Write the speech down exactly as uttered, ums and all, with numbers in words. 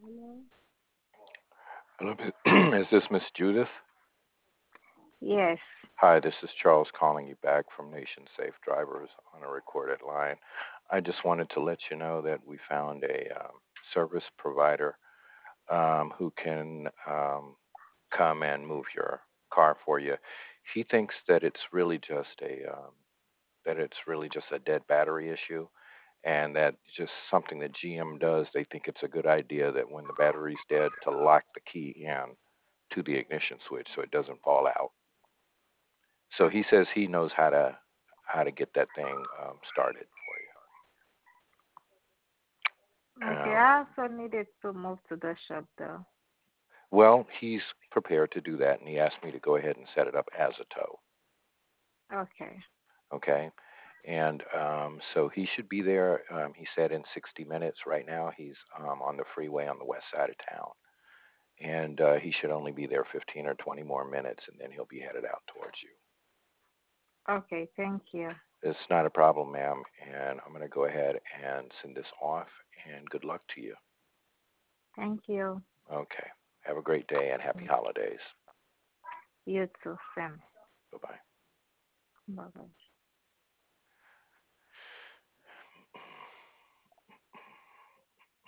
Hello? Hello, is this Miss Judith? Yes. Hi, this is Charles calling you back from Nation Safe Drivers on a recorded line. I just wanted to let you know that we found a um, service provider um, who can um, come and move your car for you. He thinks that it's really just a um, that it's really just a dead battery issue, and that just something that G M does. They think it's a good idea that when the battery's dead, to lock the key in to the ignition switch so it doesn't fall out. So he says he knows how to how to get that thing um, started for you. Okay, Um, I also needed to move to the shop though. well, he's prepared to do that, and he asked me to go ahead and set it up as a tow. Okay. Okay, and um, so he should be there. Um, he said in sixty minutes. Right now, he's um, on the freeway on the west side of town, and uh, he should only be there fifteen or twenty more minutes, and then he'll be headed out towards you. Okay, thank you. It's not a problem, ma'am, and I'm going to go ahead and send this off. And good luck to you. Thank you. Okay. Have a great day and happy holidays. You too, Sam. Bye bye. Bye bye.